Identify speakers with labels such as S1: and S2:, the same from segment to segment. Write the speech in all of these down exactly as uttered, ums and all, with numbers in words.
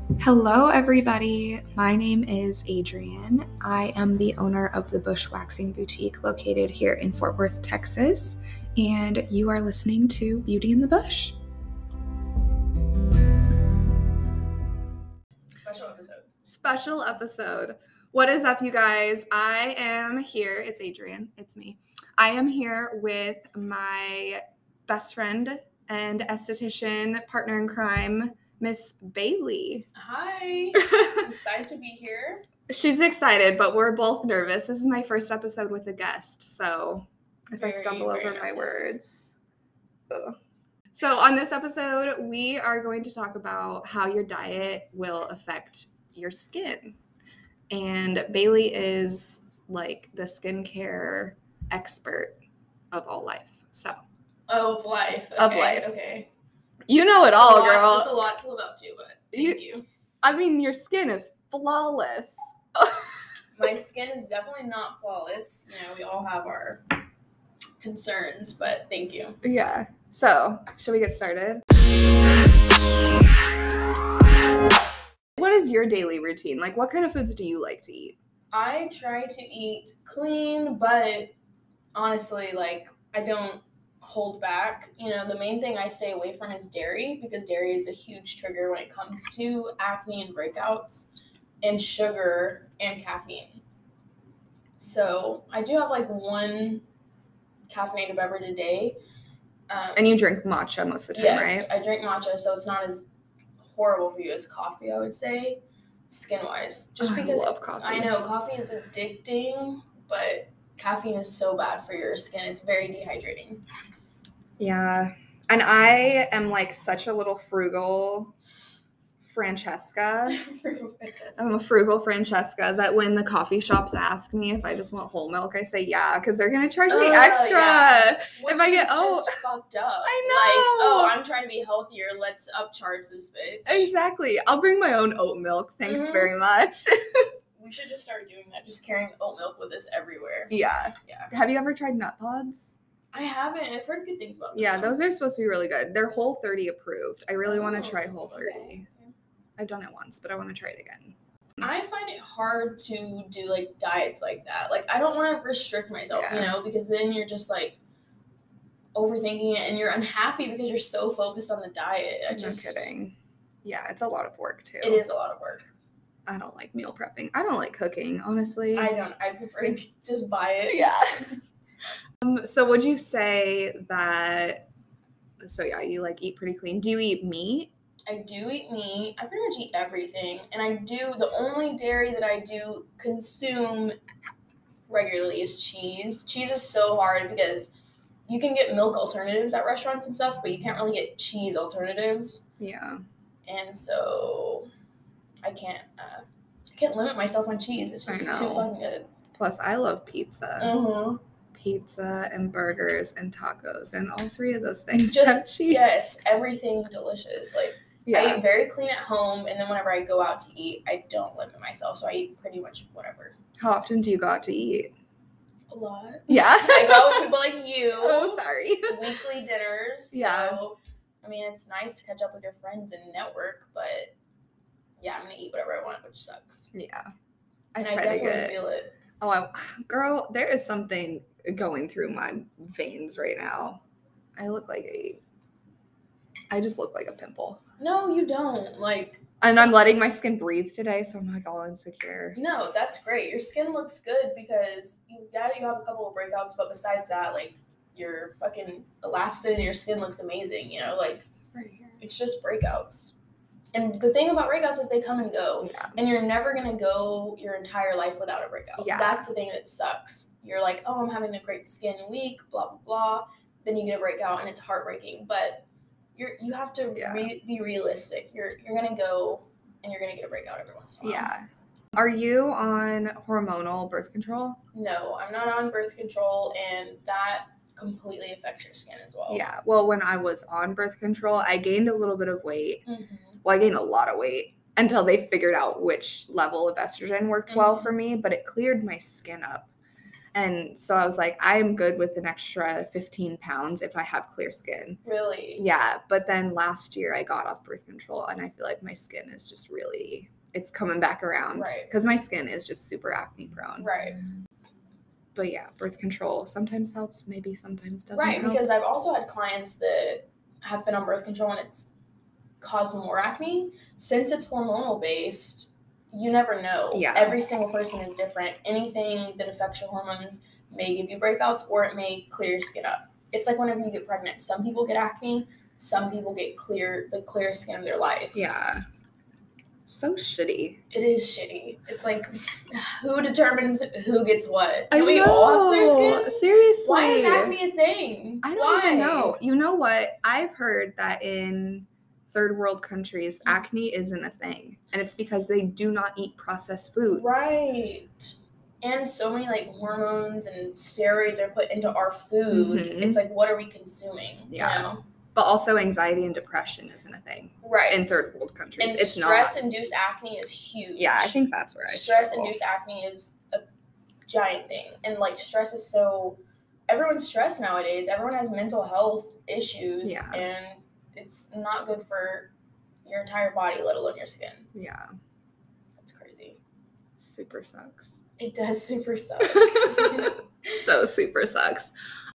S1: Hello, everybody. My name is Adrienne. I am the owner of the Bush Waxing Boutique located here in Fort Worth, Texas, and you are listening to Beauty in the Bush.
S2: Special episode.
S1: Special episode. What is up, you guys? I am here. It's Adrienne. It's me. I am here with my best friend and esthetician partner in crime, Miss Bailey.
S2: Hi. I'm excited to be here.
S1: She's excited, but we're both nervous. This is my first episode with a guest, so if very, I stumble over nervous. my words. Ugh. So on this episode, we are going to talk about how your diet will affect your skin. And Bailey is like the skincare expert of all life. So
S2: of life. Okay.
S1: Of life.
S2: Okay.
S1: You know it all, girl.
S2: It's a lot to live up to, but thank you.
S1: you. I mean, your skin is flawless.
S2: My skin is definitely not flawless. You know, we all have our concerns, but thank you.
S1: Yeah. So, should we get started? What is your daily routine? Like, what kind of foods do you like to eat?
S2: I try to eat clean, but honestly, like, I don't hold back. You know, the main thing I stay away from is dairy, because dairy is a huge trigger when it comes to acne and breakouts, and sugar and caffeine. So I do have like one caffeinated beverage a day. Um,
S1: and you drink matcha most of the time,
S2: yes,
S1: right?
S2: I drink matcha, so it's not as horrible for you as coffee, I would say, skin-wise. Just
S1: oh,
S2: because
S1: I love coffee.
S2: I know coffee is addicting, but caffeine is so bad for your skin. It's very dehydrating.
S1: Yeah. And I am like such a little frugal Francesca. I'm a frugal Francesca that when the coffee shops ask me if I just want whole milk, I say yeah, because they're gonna charge me uh, extra.
S2: Yeah. Which
S1: if I get
S2: is
S1: oh,
S2: just fucked up.
S1: I know.
S2: Like, oh, I'm trying to be healthier. Let's upcharge this bitch.
S1: Exactly. I'll bring my own oat milk. Thanks mm-hmm. very much.
S2: We should just start doing that. Just carrying oat milk with us everywhere.
S1: Yeah.
S2: Yeah.
S1: Have you ever tried nut pods?
S2: I haven't. I've heard good things about them.
S1: Yeah, those are supposed to be really good. They're Whole thirty approved. I really oh, want to try Whole thirty.
S2: Okay.
S1: I've done it once, but I want to try it again.
S2: I find it hard to do like diets like that. Like I don't want to restrict myself, yeah. you know, because then you're just like overthinking it and you're unhappy because you're so focused on the diet. I just,
S1: no kidding. Yeah, it's a lot of work too.
S2: It is a lot of work.
S1: I don't like meal prepping. I don't like cooking, honestly.
S2: I don't. I prefer to just buy it.
S1: Yeah. um. So would you say that? So yeah, you like eat pretty clean. Do you eat meat?
S2: I do eat meat. I pretty much eat everything. And I do, the only dairy that I do consume regularly is cheese. Cheese is so hard because you can get milk alternatives at restaurants and stuff, but you can't really get cheese alternatives.
S1: Yeah.
S2: And so I can't, uh, I can't limit myself on cheese. It's just too fucking good.
S1: Plus, I love pizza.
S2: Mm-hmm.
S1: Pizza and burgers and tacos and all three of those things
S2: just
S1: have cheese.
S2: Yes, everything delicious. Like, yeah. I eat very clean at home, and then whenever I go out to eat, I don't limit myself, so I eat pretty much whatever.
S1: How often do you go out to eat?
S2: A lot.
S1: Yeah.
S2: I go with people like you.
S1: Oh, sorry.
S2: Weekly dinners.
S1: Yeah.
S2: So, I mean, it's nice to catch up with your friends and network, but yeah, I'm going to eat whatever I want, which sucks.
S1: Yeah. I
S2: and
S1: try
S2: I definitely
S1: to get,
S2: feel it.
S1: Oh, I, girl, there is something going through my veins right now. I look like a, I just look like a pimple.
S2: No, you don't. Like,
S1: and so, I'm letting my skin breathe today, so I'm like all insecure.
S2: No, that's great. Your skin looks good because you, yeah, you have a couple of breakouts, but besides that, like, your fucking elastin in your skin looks amazing. You know, like,
S1: right here.
S2: It's just breakouts. And the thing about breakouts is they come and go.
S1: Yeah.
S2: And you're never going to go your entire life without a breakout.
S1: Yeah.
S2: That's the thing that sucks. You're like, oh, I'm having a great skin week, blah, blah, blah. Then you get a breakout, and it's heartbreaking. But you're you have to
S1: yeah.
S2: re- be realistic. You're you're going to go, and you're going to get a breakout every once in a while.
S1: Yeah. Are you on hormonal birth control?
S2: No, I'm not on birth control, and that completely affects your skin as well.
S1: Yeah. Well, when I was on birth control, I gained a little bit of weight.
S2: Mm-hmm.
S1: Well, I gained a lot of weight until they figured out which level of estrogen worked mm-hmm. well for me, but it cleared my skin up. And so I was like, I'm good with an extra fifteen pounds if I have clear skin.
S2: Really?
S1: Yeah. But then last year I got off birth control, and I feel like my skin is just really, it's coming back around.
S2: Right.
S1: Because my skin is just super acne prone.
S2: Right.
S1: But yeah, birth control sometimes helps, maybe sometimes doesn't
S2: Right,
S1: help.
S2: because I've also had clients that have been on birth control and it's caused more acne. Since it's hormonal based, you never know.
S1: Yeah.
S2: Every single person is different. Anything that affects your hormones may give you breakouts or it may clear your skin up. It's like whenever you get pregnant. Some people get acne. Some people get clear the clearest skin of their life.
S1: Yeah. So shitty.
S2: It is shitty. It's like, who determines who gets what?
S1: I
S2: Do we
S1: know.
S2: all have clear skin?
S1: Seriously.
S2: Why is acne a thing?
S1: I don't
S2: Why?
S1: even know. You know what? I've heard that in third world countries, acne isn't a thing. And it's because they do not eat processed foods.
S2: Right. And so many like hormones and steroids are put into our food.
S1: Mhm.
S2: It's like, what are we consuming?
S1: Yeah.
S2: You know?
S1: But also anxiety and depression isn't a thing.
S2: Right.
S1: In third world countries.
S2: And
S1: it's
S2: stress-induced acne is huge.
S1: Yeah, I think that's where I
S2: Stress-induced acne is a giant thing. And like stress is so, everyone's stressed nowadays. Everyone has mental health issues.
S1: Yeah.
S2: And it's not good for your entire body, let alone your skin.
S1: Yeah.
S2: That's crazy.
S1: Super sucks.
S2: It does super suck.
S1: So super sucks.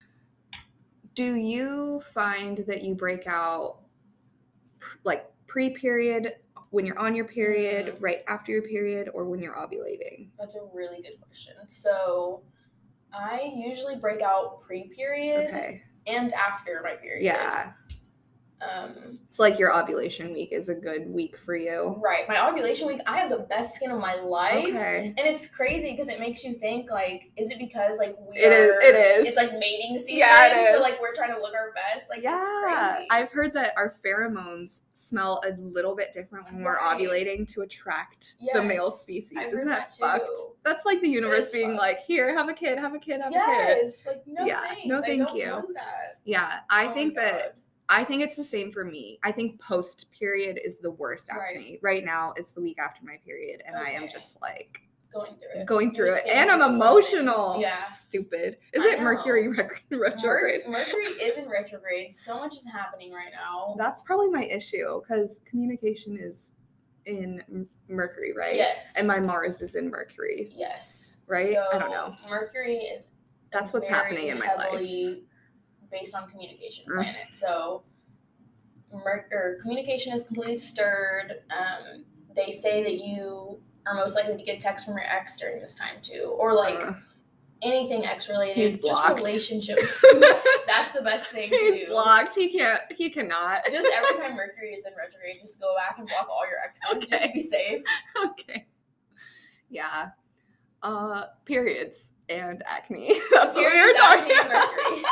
S1: Do you find that you break out like pre-period, when you're on your period,
S2: Mm.
S1: right after your period, or when you're ovulating?
S2: That's a really good question. So I usually break out pre-period
S1: Okay.
S2: and after my period.
S1: Yeah.
S2: Um,
S1: So like your ovulation week is a good week for you.
S2: right. My ovulation week, I have the best skin of my life.
S1: Okay.
S2: And it's crazy because it makes you think, like, is it because, like, we
S1: It is-
S2: are...
S1: it is.
S2: It's, like, mating season.
S1: Yeah, it is.
S2: So, like, we're trying to look our best. Like,
S1: Yeah.
S2: it's crazy.
S1: I've heard that our pheromones smell a little bit different when we're
S2: Right.
S1: ovulating to attract the male
S2: Yes.
S1: species.
S2: I've
S1: Isn't
S2: heard
S1: that,
S2: that
S1: fucked?
S2: too.
S1: That's like the universe
S2: is
S1: being
S2: fucked.
S1: like, here, have a kid, have a kid, have a kid.
S2: Yes. Like, no
S1: Yeah.
S2: thanks.
S1: No,
S2: I
S1: thank
S2: don't
S1: you.
S2: want that.
S1: Yeah. I
S2: Oh
S1: think
S2: my
S1: that
S2: God.
S1: I think it's the same for me. I think post period is the worst
S2: Right.
S1: acne. Right now, it's the week after my period, and I am
S2: Okay.
S1: just like
S2: Going through it.
S1: going
S2: Your
S1: through it,
S2: skin
S1: and
S2: is
S1: I'm
S2: just
S1: emotional.
S2: cleansing. Yeah.
S1: Stupid. Is
S2: I
S1: it Mercury
S2: know.
S1: rec- retrograde?
S2: Mer- Mercury is in retrograde. So much is happening right now.
S1: That's probably my issue because communication is in M- Mercury, right?
S2: Yes.
S1: And my Mars is in Mercury.
S2: Yes.
S1: Right?
S2: So
S1: I don't know.
S2: Mercury is
S1: That's what's
S2: very
S1: happening in my life.
S2: heavily based on communication
S1: Mm.
S2: planet. So Mer- or communication is completely stirred. Um, they say that you are most likely to get texts from your ex during this time too, or like
S1: Uh,
S2: anything ex related.
S1: He's
S2: just
S1: blocked.
S2: relationship. That's the best thing to
S1: He's
S2: do.
S1: blocked. He can't. He cannot.
S2: Just every time Mercury is in retrograde, just go back and block all your exes just to
S1: Okay.
S2: be safe.
S1: Okay. Yeah. Uh, periods and acne. That's what we were
S2: Periods,
S1: talking
S2: acne, and
S1: about.
S2: Mercury.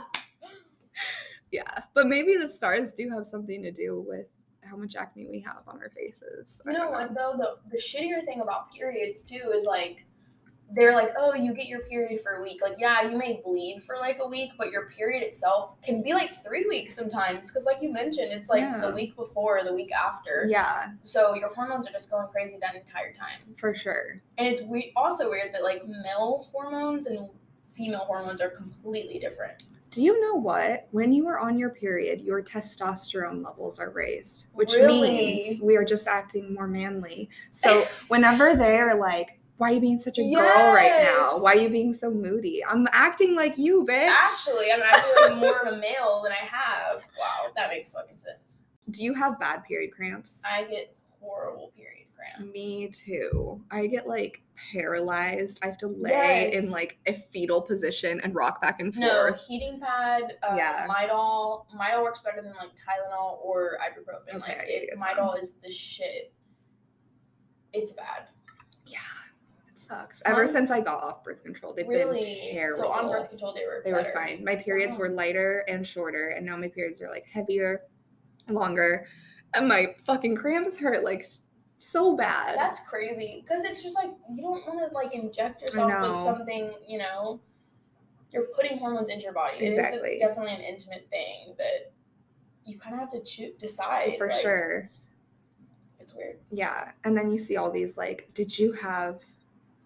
S1: Yeah, but maybe the stars do have something to do with how much acne we have on our faces.
S2: You
S1: I
S2: know
S1: don't
S2: what though? The the shittier thing about periods too is like they're like, oh, you get your period for a week. Like, yeah, you may bleed for like a week, but your period itself can be like three weeks sometimes. Because like you mentioned, it's like
S1: Yeah.
S2: the week before, the week after.
S1: Yeah,
S2: So your hormones are just going crazy that entire time.
S1: for sure.
S2: And it's we- also weird that like male hormones and female hormones are completely different.
S1: Do you know what? When you are on your period, your testosterone levels are raised, which
S2: Really?
S1: means we are just acting more manly. So whenever they're like, why are you being such a girl right now?
S2: Yes.
S1: Why are you being so moody? I'm acting like you, bitch.
S2: Actually, I'm actually like more of a male than I have. Wow, that makes fucking sense.
S1: Do you have bad period cramps?
S2: I get horrible period cramps.
S1: Me too. I get like paralyzed. I have to lay
S2: Yes.
S1: in like a fetal position and rock back and
S2: No,
S1: forth.
S2: heating pad, uh,
S1: Yeah.
S2: Midol. Midol works better than like Tylenol or ibuprofen.
S1: Okay,
S2: like it,
S1: it's
S2: Midol is the shit. It's bad.
S1: Yeah, it sucks. Ever
S2: On-
S1: since I got off birth control, they've
S2: Really?
S1: been terrible.
S2: So on birth control, they were
S1: they
S2: better.
S1: were fine. My periods
S2: Wow.
S1: were lighter and shorter, and now my periods are like heavier, longer, and my fucking cramps hurt like so bad.
S2: That's crazy because it's just like you don't want to like inject yourself
S1: know.
S2: with something. You know, you're putting hormones into your body.
S1: Exactly.
S2: It is a, definitely an intimate thing that you kind of have to choose, decide.
S1: For
S2: like,
S1: sure.
S2: It's weird.
S1: Yeah, and then you see all these like, did you have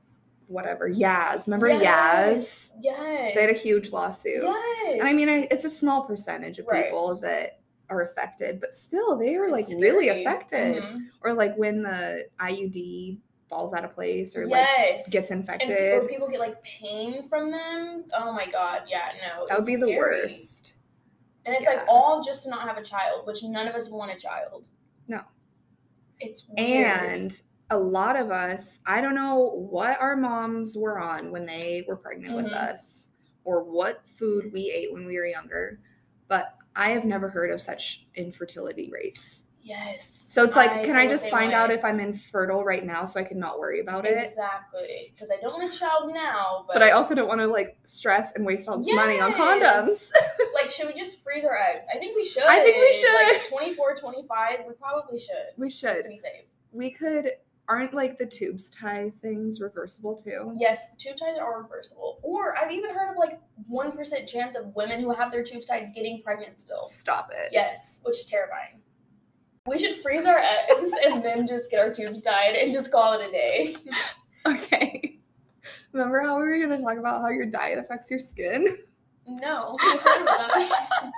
S1: whatever, Yaz. Remember
S2: yes,
S1: Yaz?
S2: Yes.
S1: They had a huge lawsuit.
S2: Yes.
S1: And I mean, I, it's a small percentage of
S2: Right.
S1: people that are affected, but still, they were like
S2: It's
S1: really
S2: scary.
S1: affected.
S2: Mhm.
S1: Or like when the I U D falls out of place or
S2: Yes.
S1: like gets
S2: And
S1: infected.
S2: or people get like pain from them. Oh my god, yeah, no.
S1: That would
S2: it's
S1: be the
S2: scary.
S1: worst.
S2: And it's
S1: Yeah.
S2: like all just to not have a child, which none of us want a child.
S1: No.
S2: It's weird.
S1: And a lot of us, I don't know what our moms were on when they were pregnant
S2: Mhm.
S1: with us or what food we ate when we were younger, but I have never heard of such infertility rates.
S2: Yes.
S1: So it's like,
S2: I
S1: can
S2: feel
S1: I
S2: the
S1: just
S2: same
S1: find
S2: way.
S1: out if I'm infertile right now so I can not worry about it?
S2: Exactly. Because I don't want a child now, but,
S1: But I also don't want to like stress and waste all this money on
S2: Yes.
S1: condoms.
S2: like, should we just freeze our eggs? I think we should.
S1: I think we should.
S2: Like twenty-four, twenty-five, we probably should.
S1: We
S2: Just
S1: should.
S2: to be safe.
S1: We could, aren't like the tubes tie things reversible too?
S2: Yes, the tube ties are reversible. Or I've even heard of like one percent chance of women who have their tubes tied getting pregnant still.
S1: Stop it.
S2: Yes, which is terrifying. We should freeze our eggs and then just get our tubes tied and just call it a day.
S1: Okay. Remember how we were going to talk about how your diet affects your skin?
S2: No, I've heard about that.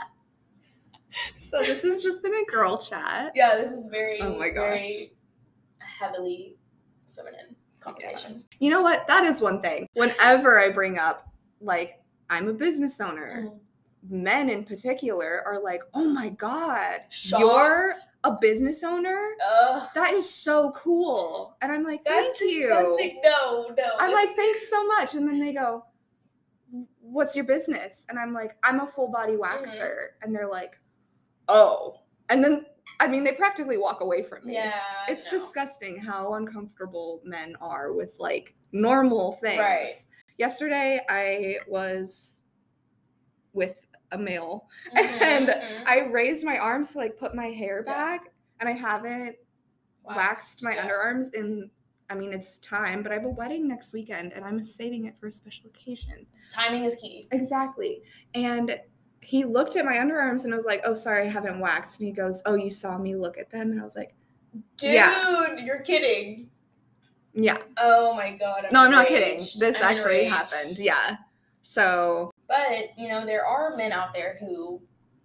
S1: So this has just been a girl chat.
S2: Yeah, this is very,
S1: Oh my gosh.
S2: very heavily feminine conversation.
S1: You know what? That is one thing. Whenever I bring up, like, I'm a business owner,
S2: Mhm.
S1: men in particular are like, oh my God,
S2: Shocked.
S1: you're a business owner?
S2: Ugh,
S1: That is so cool. And I'm like, thank
S2: that's
S1: you.
S2: disgusting. No, no.
S1: I'm
S2: that's-
S1: like, thanks so much. And then they go, what's your business? And I'm like, I'm a full body waxer.
S2: Mm-hmm.
S1: And they're like, oh. And then, I mean, they practically walk away from me.
S2: Yeah,
S1: It's
S2: no.
S1: disgusting how uncomfortable men are with like normal things.
S2: Right.
S1: Yesterday, I was with a male
S2: Mhm,
S1: and
S2: mhm.
S1: I raised my arms to like put my hair back, and I haven't waxed, my
S2: yeah.
S1: underarms in, I mean, it's time, but I have a wedding next weekend and I'm saving it for a special occasion.
S2: Timing is key.
S1: Exactly. And he looked at my underarms and I was like, oh, sorry, I haven't waxed. And he goes, oh, you saw me look at them? And I was like,
S2: Dude,
S1: Yeah.
S2: you're kidding.
S1: yeah.
S2: Oh my god. I'm
S1: No, I'm not kidding.
S2: enraged.
S1: This
S2: I'm
S1: actually
S2: enraged.
S1: happened. Yeah. So,
S2: But, you know, there are men out there who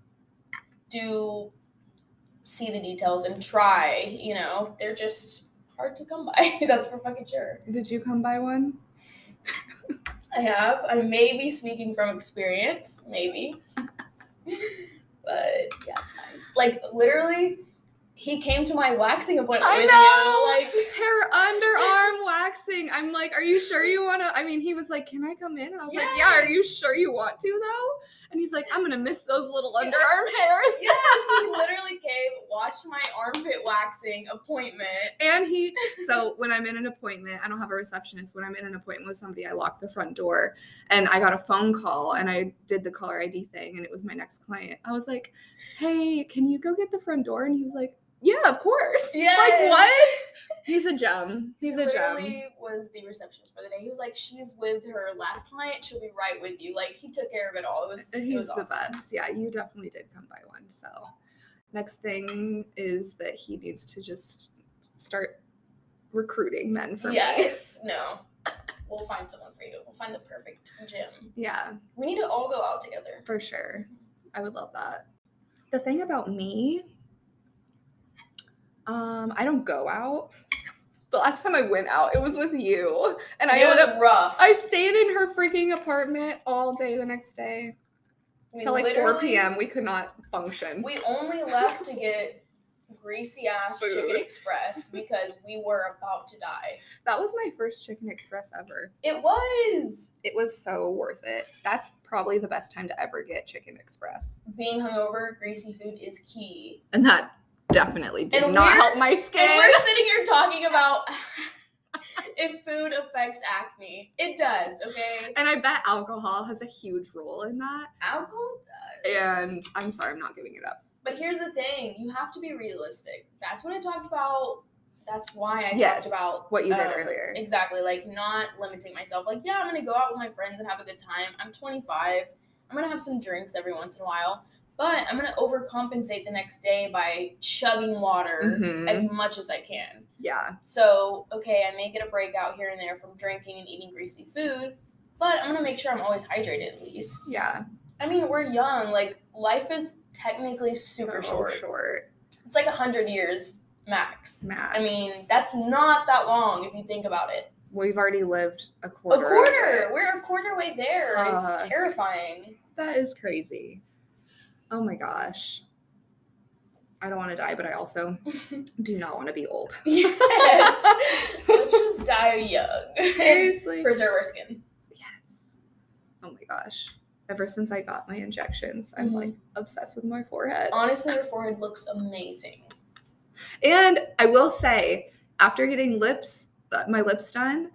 S2: do see the details and try, you know, they're just hard to come by. That's for fucking sure.
S1: did you come by one?
S2: I have. I may be speaking from experience, maybe. But yeah, it's nice. Like literally, he came to my waxing appointment
S1: I
S2: with
S1: know!
S2: you. Like
S1: Hair underarm waxing. I'm like, are you sure you want to? I mean, he was like, can I come in? And I was like, yeah, are you
S2: Yes.
S1: sure you want to, though? And he's like, I'm going to miss those little
S2: Yeah.
S1: underarm hairs.
S2: yes, he literally came, watched my armpit waxing appointment.
S1: And he, so when I'm in an appointment, I don't have a receptionist. When I'm in an appointment with somebody, I lock the front door. And I got a phone call and I did the caller I D thing and it was my next client. I was like, hey, can you go get the front door? And he was like, yeah, of course.
S2: Yes.
S1: Like, what? He's a gem. He's
S2: he
S1: a gem.
S2: literally was the receptionist for the day. He was like, she's with her last client. She'll be right with you. Like, he took care of it all. It was, it
S1: He's
S2: was
S1: the
S2: awesome.
S1: best. Yeah, you definitely did come by one. So next thing is that he needs to just start recruiting men for me.
S2: Yes. No. We'll find someone for you. We'll find the perfect gym.
S1: Yeah,
S2: We need to all go out together.
S1: for sure. I would love that. The thing about me, um, I don't go out. The last time I went out, it was with you. And I
S2: it was
S1: ended up,
S2: rough.
S1: I stayed in her freaking apartment all day the next day.
S2: We
S1: Till like four
S2: literally-
S1: p.m. we could not function.
S2: We only left to get greasy ass
S1: Food.
S2: Chicken Express because we were about to die.
S1: That was my first Chicken Express ever.
S2: It was.
S1: It was so worth it. That's probably the best time to ever get Chicken Express.
S2: Being hungover, greasy food is key.
S1: And that definitely did
S2: And
S1: not
S2: we're-
S1: help my skin.
S2: And we're sitting here talking about if food affects acne. It does, okay?
S1: And I bet alcohol has a huge role in that.
S2: Alcohol does.
S1: And I'm sorry, I'm not giving it up.
S2: But here's the thing, you have to be realistic. That's what I talked about. That's why I
S1: Yes,
S2: talked about
S1: what you did
S2: um,
S1: earlier.
S2: Exactly, like not limiting myself. Like, yeah, I'm gonna go out with my friends and have a good time. I'm twenty-five. I'm gonna have some drinks every once in a while. But I'm going to overcompensate the next day by chugging water
S1: Mhm.
S2: as much as I can.
S1: Yeah.
S2: So, okay, I may get a breakout here and there from drinking and eating greasy food, but I'm going to make sure I'm always hydrated at least.
S1: Yeah.
S2: I mean, we're young. Like, life is technically super
S1: so
S2: short.
S1: short.
S2: It's like one hundred years max.
S1: Max.
S2: I mean, that's not that long if you think about it.
S1: We've already lived a quarter.
S2: A quarter! We're a quarter way there.
S1: Uh,
S2: it's terrifying.
S1: That is crazy. Oh my gosh. I don't want to die, but I also do not want to be old.
S2: Yes. Let's just die young.
S1: Seriously.
S2: Preserve our skin.
S1: Yes. Oh my gosh. Ever since I got my injections, I'm
S2: Mhm.
S1: like obsessed with my forehead.
S2: Honestly, your forehead looks amazing.
S1: And I will say, after getting lips, my lips done,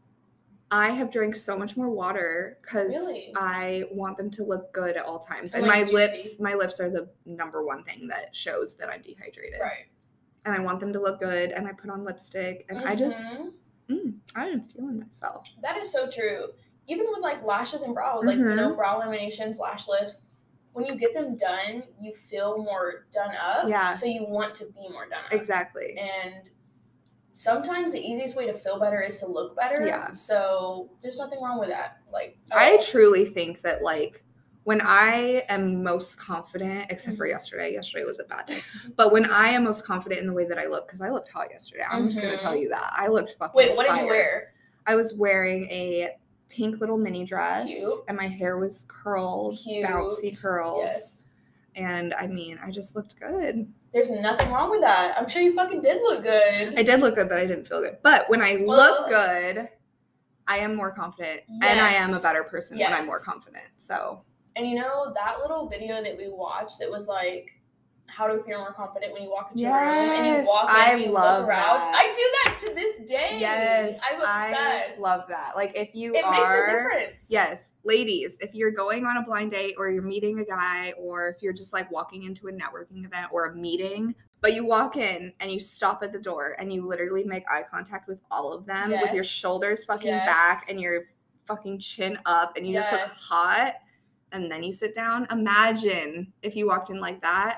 S1: I have drank so much more water because
S2: Really?
S1: I want them to look good at all times.
S2: And,
S1: And
S2: like,
S1: my
S2: juicy.
S1: lips, my lips are the number one thing that shows that I'm dehydrated.
S2: Right.
S1: And I want them to look good. And I put on lipstick, and I just,
S2: Mhm.
S1: mm, I am feeling myself.
S2: That is so true. Even with like lashes and brows, like, you know, brow laminations, lash lifts, when you get them done, you feel more done up.
S1: Yeah.
S2: So you want to be more done up.
S1: Exactly.
S2: And sometimes the easiest way to feel better is to look better.
S1: Yeah.
S2: So there's nothing wrong with that. Like,
S1: I
S2: oh.
S1: truly think that, like, when I am most confident, except for
S2: Mhm.
S1: yesterday, yesterday was a bad day, but when I am most confident in the way that I look, because I looked hot yesterday, I'm just going
S2: Mhm.
S1: to tell you that. I looked fucking
S2: Wait, what
S1: fire.
S2: did you wear?
S1: I was wearing a pink little mini dress,
S2: Cute.
S1: and my hair was curled,
S2: Cute.
S1: bouncy curls,
S2: Yes.
S1: and I mean, I just looked good.
S2: There's nothing wrong with that. I'm sure you fucking did look good.
S1: I did look good, but I didn't feel good. But when I
S2: Well,
S1: look good, I am more confident, and I am a
S2: Yes.
S1: better person when I'm
S2: Yes.
S1: more confident. So,
S2: And you know, that little video that we watched that was like, how to appear more confident when you walk into a room and you
S1: Yes,
S2: walk in
S1: I
S2: and you
S1: love
S2: look around.
S1: that.
S2: I do that to this day.
S1: yes,
S2: I'm obsessed.
S1: I love that. Like, if you
S2: it
S1: are,
S2: makes a difference.
S1: yes, ladies, if you're going on a blind date or you're meeting a guy, or if you're just like walking into a networking event or a meeting, but you walk in and you stop at the door and you literally make eye contact with all of them with your
S2: Yes.
S1: shoulders fucking
S2: Yes.
S1: back and your fucking chin up, and you just look
S2: Yes.
S1: hot, and then you sit down. Imagine if you walked in like that.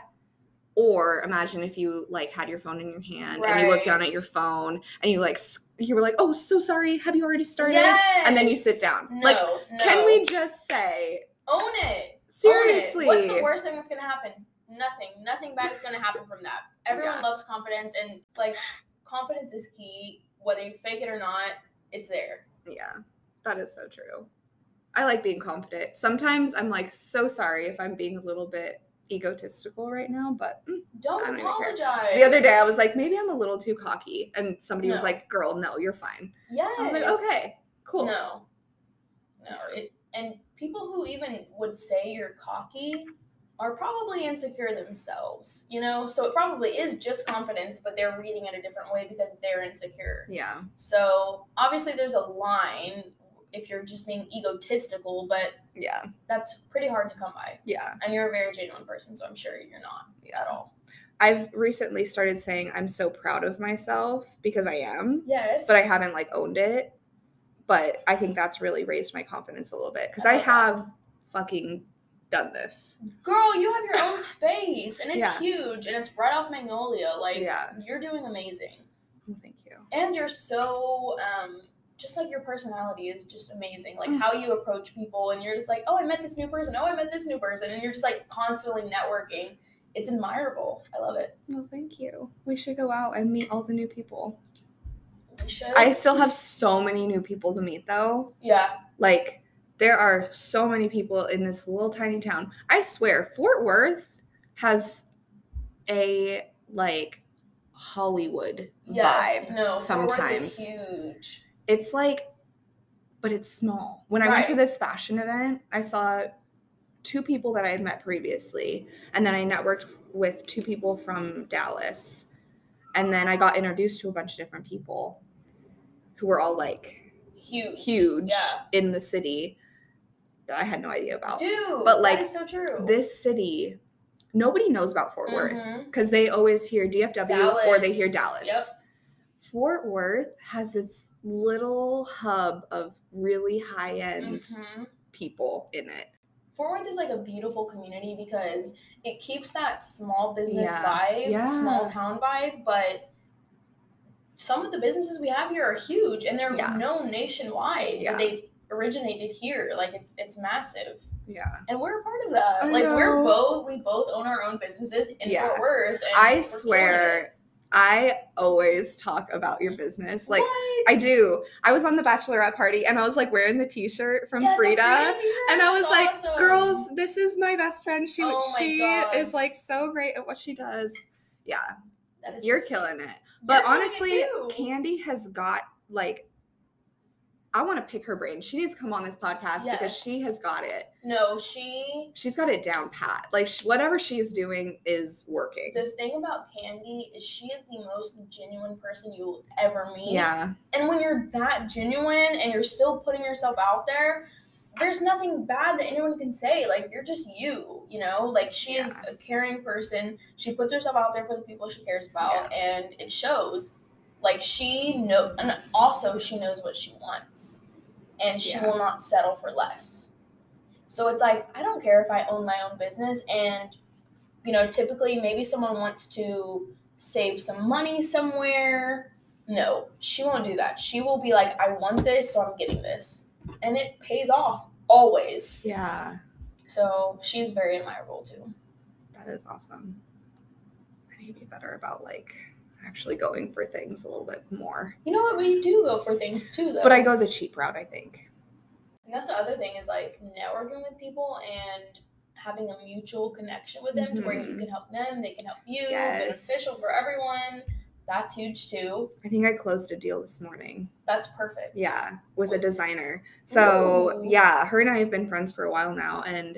S1: Or imagine if you like had your phone in your hand and you looked down at
S2: Right.
S1: your phone and you like s- you were like, "Oh, so sorry. Have you already started?"
S2: Yes.
S1: And then you sit down.
S2: No,
S1: like,
S2: no.
S1: can we just say,
S2: own it?
S1: seriously?
S2: Own it. What's the worst thing that's gonna happen? Nothing. Nothing bad is gonna happen from that. Everyone
S1: Yeah.
S2: loves confidence, and like, confidence is key. Whether you fake it or not, it's there.
S1: Yeah, that is so true. I like being confident. Sometimes I'm like, so sorry if I'm being a little bit egotistical right now, but mm,
S2: Don't
S1: I don't even care.
S2: apologize.
S1: The other day I was like, maybe I'm a little too cocky, and somebody was
S2: No.
S1: like, "Girl, no, you're fine."
S2: yes.
S1: I was like, "Okay, cool."
S2: No. No. It, and people who even would say you're cocky are probably insecure themselves, you know? So it probably is just confidence, but they're reading it a different way because they're insecure.
S1: Yeah.
S2: So obviously there's a line if you're just being egotistical, but
S1: Yeah.
S2: that's pretty hard to come by.
S1: Yeah.
S2: And you're a very genuine person, so I'm sure you're not
S1: Yeah.
S2: at all.
S1: I've recently started saying I'm so proud of myself, because I am,
S2: Yes.
S1: but I haven't like owned it. But I think that's really raised my confidence a little bit, because
S2: I
S1: I
S2: love that.
S1: have fucking done this.
S2: Girl, you have your own space, and it's
S1: Yeah.
S2: huge, and it's right off Magnolia. Like,
S1: Yeah.
S2: you're doing amazing.
S1: Well, thank you.
S2: And you're so, um, just like your personality is just amazing. Like,
S1: Mm.
S2: how you approach people, and you're just like, oh, I met this new person. Oh, I met this new person. And you're just like constantly networking. It's admirable. I love it.
S1: Well, thank you. We should go out and meet all the new people.
S2: We should.
S1: I still have so many new people to meet, though.
S2: Yeah.
S1: Like, there are so many people in this little tiny town. I swear, Fort Worth has a, like, Hollywood
S2: Yes.
S1: vibe
S2: No. Fort Worth
S1: sometimes.
S2: is huge.
S1: It's like, but it's small. When I went to
S2: Right.
S1: this fashion event, I saw two people that I had met previously, and then I networked with two people from Dallas, and then I got introduced to a bunch of different people who were all like
S2: Huge.
S1: huge
S2: Yeah.
S1: in the city that I had no idea about.
S2: Dude,
S1: But, like,
S2: that is so true.
S1: This city, nobody knows about Fort Worth,
S2: Mhm.
S1: because they always hear D F W or they hear
S2: Dallas.
S1: Dallas.
S2: Yep.
S1: Fort Worth has its little hub of really high-end
S2: Mhm.
S1: people in it.
S2: Fort Worth is like a beautiful community because it keeps that small business
S1: Yeah.
S2: vibe,
S1: Yeah.
S2: small town vibe, but some of the businesses we have here are huge and they're
S1: Yeah.
S2: known nationwide,
S1: Yeah.
S2: but they originated here. Like it's it's massive.
S1: Yeah.
S2: And we're a part of that.
S1: I
S2: like
S1: know.
S2: we're both we both own our own businesses in
S1: Yeah.
S2: Fort Worth. And
S1: I
S2: we're
S1: swear I always talk about your business. Like
S2: what?
S1: I do. I was on the bachelorette party and I was like wearing the t-shirt from
S2: yeah,
S1: Frida.
S2: the Frida t-shirt?
S1: And I was
S2: That's
S1: like,
S2: awesome.
S1: girls, this is my best friend. She
S2: Oh my
S1: she
S2: God.
S1: is like so great at what she does. Yeah.
S2: That is
S1: You're
S2: so
S1: killing it.
S2: You're
S1: But
S2: killing it
S1: honestly,
S2: too.
S1: Candy has got like I want to pick her brain. She needs to come on this podcast because
S2: Yes.
S1: she has got it.
S2: No, she
S1: She's got it down pat. Like sh- whatever she's doing is working.
S2: the thing about Candy is she is the most genuine person you will ever meet.
S1: Yeah.
S2: And when you're that genuine and you're still putting yourself out there, there's nothing bad that anyone can say. Like, you're just you, you know? Like, she is
S1: Yeah.
S2: a caring person. She puts herself out there for the people she cares about, and it shows. Like, she know, and also she knows what she wants, and she
S1: Yeah.
S2: will not settle for less. So it's like, I don't care if I own my own business, and, you know, typically maybe someone wants to save some money somewhere. No, she won't do that. She will be like, I want this, so I'm getting this. And it pays off always.
S1: Yeah.
S2: So she's very admirable too.
S1: That is awesome. I need to be better about like actually going for things a little bit more.
S2: You know what? We do go for things too, though.
S1: But I go the cheap route, I think.
S2: And that's the other thing is like networking with people and having a mutual connection with them mm-hmm. to where you can help them, they can help you,
S1: yes.
S2: beneficial for everyone. That's huge too.
S1: I think I closed a deal this morning.
S2: That's perfect.
S1: Yeah, with a designer. So,
S2: Ooh.
S1: yeah, her and I have been friends for a while now, and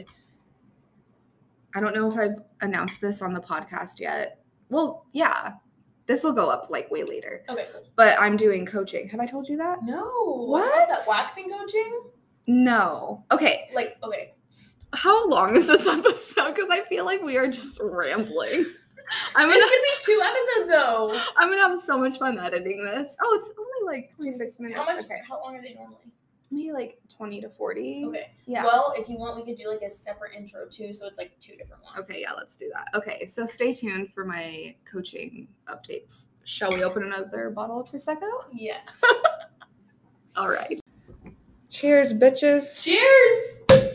S1: I don't know if I've announced this on the podcast yet. Well, yeah. This will go up like way later.
S2: Okay, cool.
S1: But I'm doing coaching. Have I told you that?
S2: No.
S1: What?
S2: That waxing coaching?
S1: No. Okay.
S2: Like, okay.
S1: How long is this episode? Because I feel like we are just rambling. I'm
S2: It's
S1: gonna,
S2: gonna be two episodes though.
S1: I'm gonna have so much fun editing this. Oh, it's only like twenty-six minutes.
S2: How much?
S1: Okay.
S2: How long are they normally?
S1: Maybe like twenty to forty.
S2: Okay.
S1: Yeah.
S2: Well, if you want, we could do like a separate intro too, so it's like two different ones.
S1: Okay, yeah, let's do that. Okay, so stay tuned for my coaching updates. Shall we open another bottle of Prosecco?
S2: Yes.
S1: All right. Cheers, bitches.
S2: Cheers.